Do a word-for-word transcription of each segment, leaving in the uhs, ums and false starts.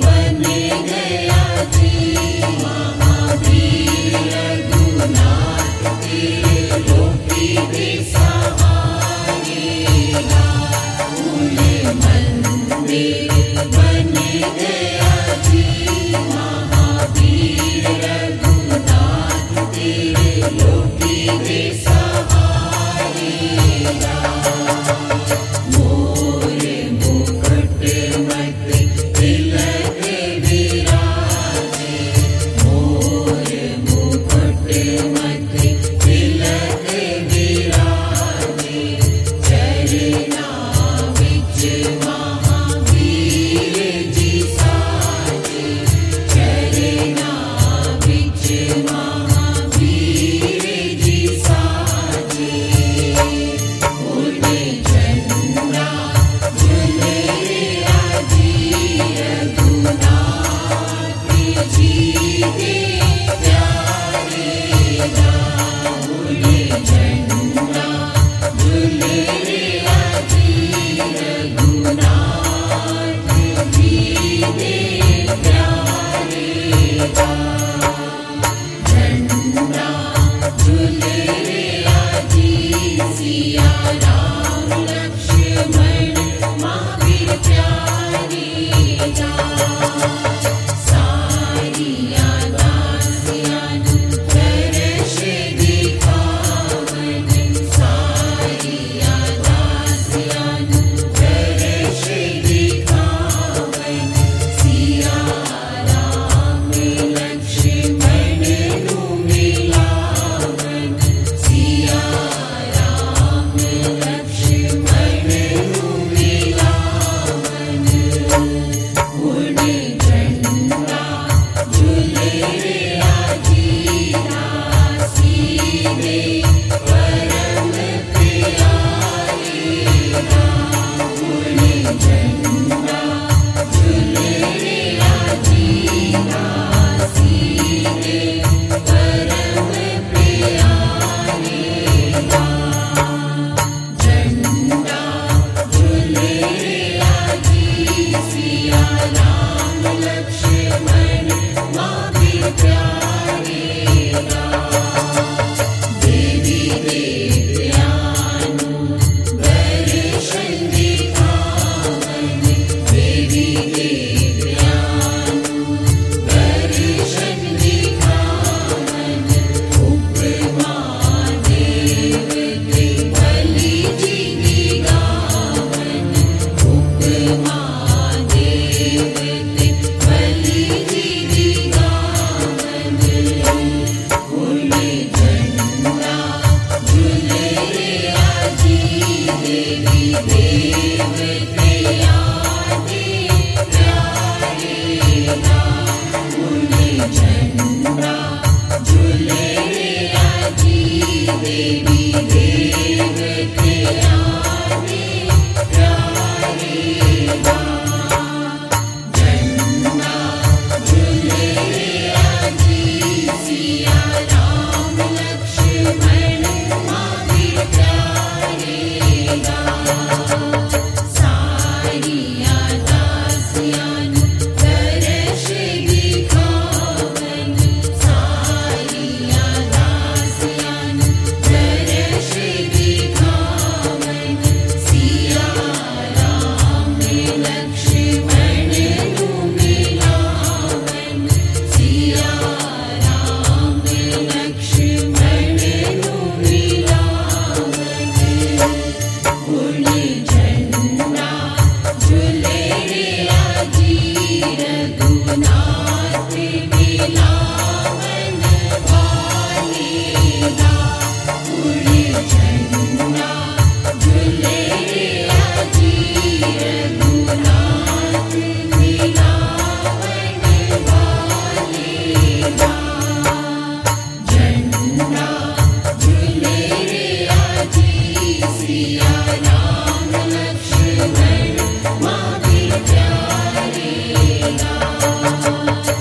माँ भी प्यारी।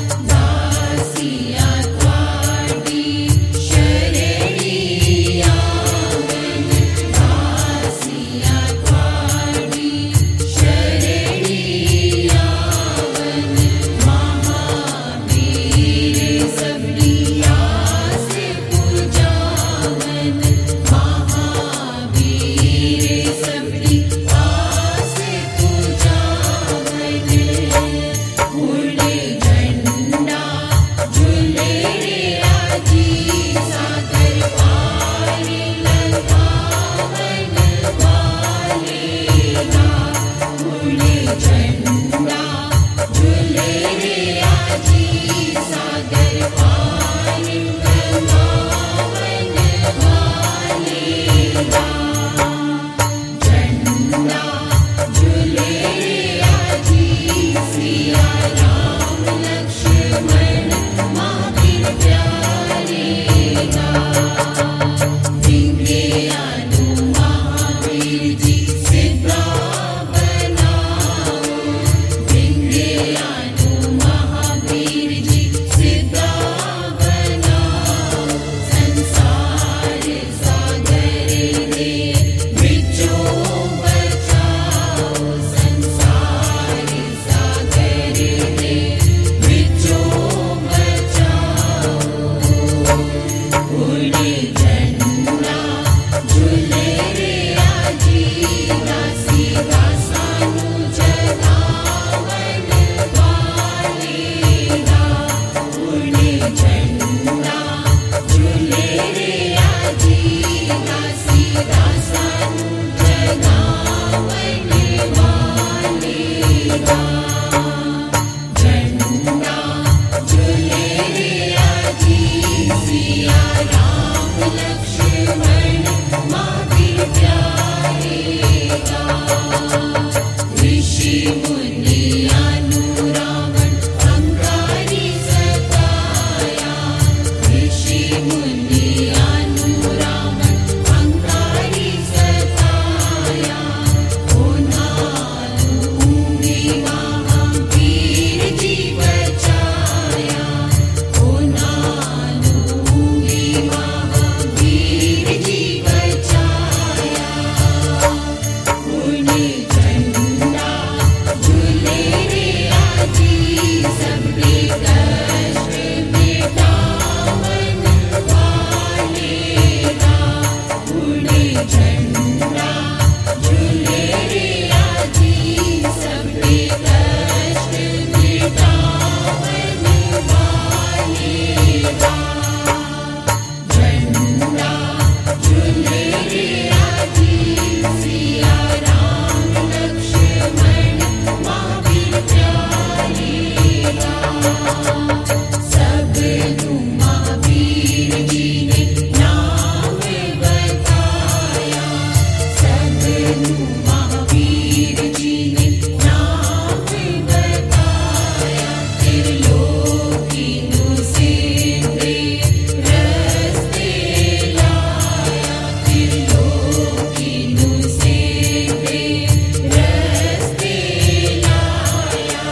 सबनु महावीर जी ने नाम बताया, सबनु महावीर जी ने नाम बताया, त्रिलोकीनु सीधे रस्ते लाया, त्रिलोकीनु सीधे रस्ते लाया।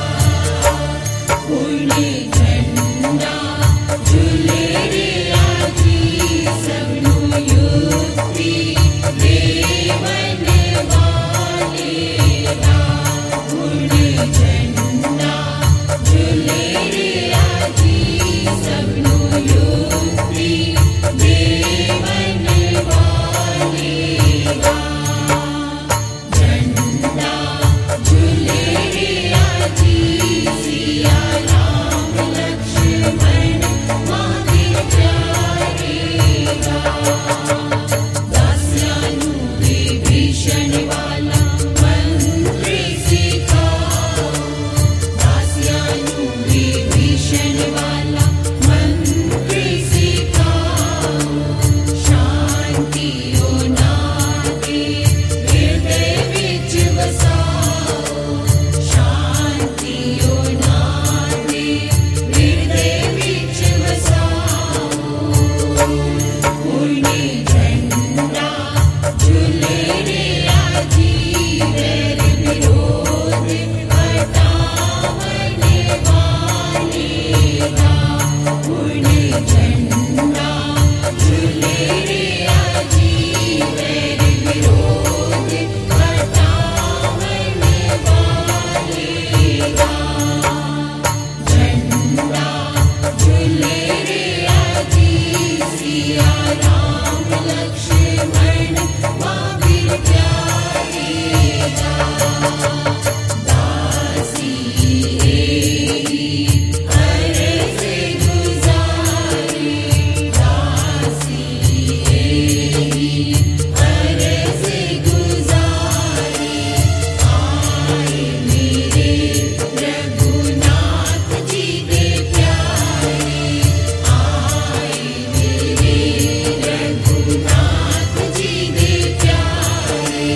उड़े झंडा झूले रे आजी, सबनु युक्ति देवन वाले रा। उड़े झंडा झूले रे आजी, सबनु युक्ति देवन वाले रा। झंडा झूले रे आजी, सिया राम लक्ष्मण महावीर प्यारे रा। दास्यानु विभीषण वाला मंत्र सिखाओ, दास्यानु विभीषण वाला मंत्र सिखाओ। शांति ओ नाते हृदय विच वसाओ, शांति ओ नाते हृदय विच वसाओ। उड़े झंडा झूले रे आजी, वैर विरोध हटावन वाले रा। उड़े झंडा झूले रे आजी, वैर विरोध हटावन वाले रा। झंडा झूले रे आजी, सिया राम लक्ष्मण महावीर प्यारे रा। दासी एही अरज़ गुज़ारे, दासी एही अरज़ गुज़ारे। आए मेरे रघुनाथ जी के प्यारे, आए मेरे रघुनाथ जी के प्यारे।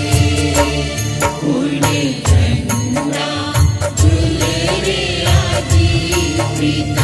उड़े झंडा झूले रे आजी, प्रीतम